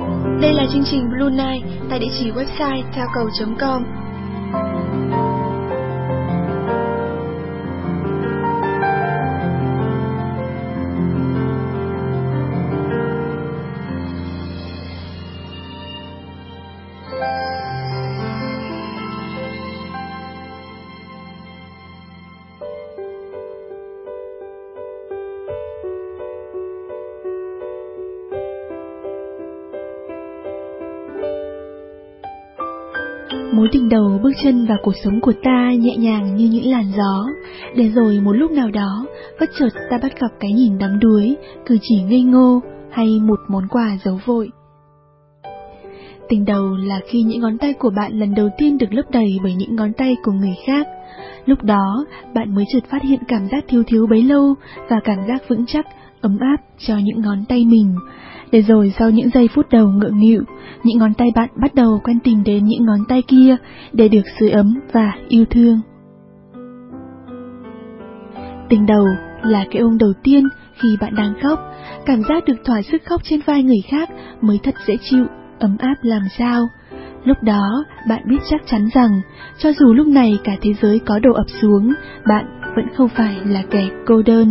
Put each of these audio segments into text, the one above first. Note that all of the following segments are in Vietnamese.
Đây là chương trình Blue Night tại địa chỉ website theo cầu.com. Mối tình đầu bước chân vào cuộc sống của ta nhẹ nhàng như những làn gió, để rồi một lúc nào đó, bất chợt ta bắt gặp cái nhìn đắm đuối, cử chỉ ngây ngô hay một món quà giấu vội. Tình đầu là khi những ngón tay của bạn lần đầu tiên được lấp đầy bởi những ngón tay của người khác. Lúc đó, bạn mới chợt phát hiện cảm giác thiếu thiếu bấy lâu và cảm giác vững chắc, ấm áp cho những ngón tay mình. Để rồi sau những giây phút đầu ngượng nghịu, những ngón tay bạn bắt đầu quen tìm đến những ngón tay kia để được sưởi ấm và yêu thương. Tình đầu là cái ôm đầu tiên khi bạn đang khóc, cảm giác được thỏa sức khóc trên vai người khác mới thật dễ chịu, ấm áp làm sao. Lúc đó, bạn biết chắc chắn rằng, cho dù lúc này cả thế giới có đổ ập xuống, bạn vẫn không phải là kẻ cô đơn.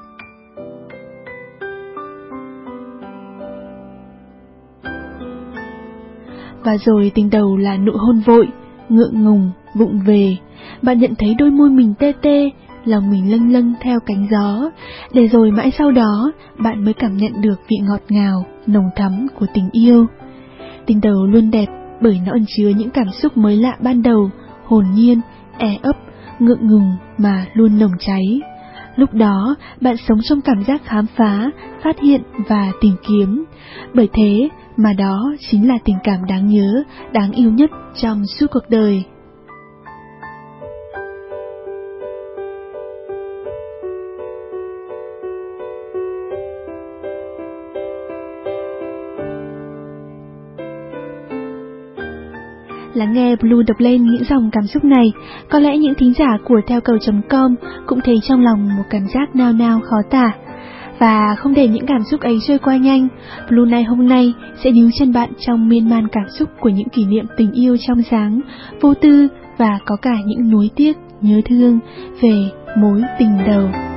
Và rồi tình đầu là nụ hôn vội, ngượng ngùng, vụng về. Bạn nhận thấy đôi môi mình tê tê, lòng mình lâng lâng theo cánh gió. Để rồi mãi sau đó, bạn mới cảm nhận được vị ngọt ngào, nồng thắm của tình yêu. Tình đầu luôn đẹp bởi nó ẩn chứa những cảm xúc mới lạ ban đầu, hồn nhiên, ấp, ngượng ngùng mà luôn nồng cháy. Lúc đó, bạn sống trong cảm giác khám phá, phát hiện và tìm kiếm. Bởi thế mà đó chính là tình cảm đáng nhớ, đáng yêu nhất trong suốt cuộc đời. Lắng nghe Blue đọc lên những dòng cảm xúc này, có lẽ những thính giả của theo cầu.com cũng thấy trong lòng một cảm giác nao nao khó tả. Và không để những cảm xúc ấy trôi qua nhanh, Blue Night hôm nay sẽ níu chân bạn trong miên man cảm xúc của những kỷ niệm tình yêu trong sáng, vô tư và có cả những nuối tiếc, nhớ thương về mối tình đầu.